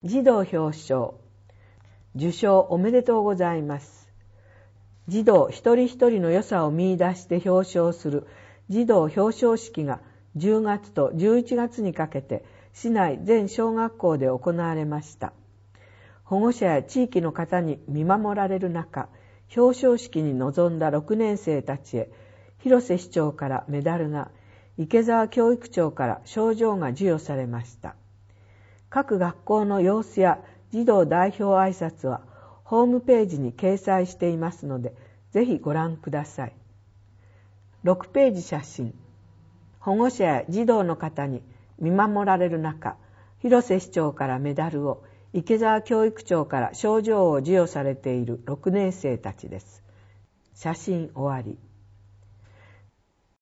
児童表彰。受賞おめでとうございます。児童一人一人の良さを見出して表彰する児童表彰式が10月と11月にかけて市内全小学校で行われました。保護者や地域の方に見守られる中、表彰式に臨んだ6年生たちへ、広瀬市長からメダルが、池澤教育長から賞状が授与されました。各学校の様子や児童代表挨拶はホームページに掲載していますので、ぜひご覧ください。6ページ写真。保護者や児童の方に見守られる中、広瀬市長からメダルを、池澤教育長から賞状を授与されている6年生たちです。写真終わり。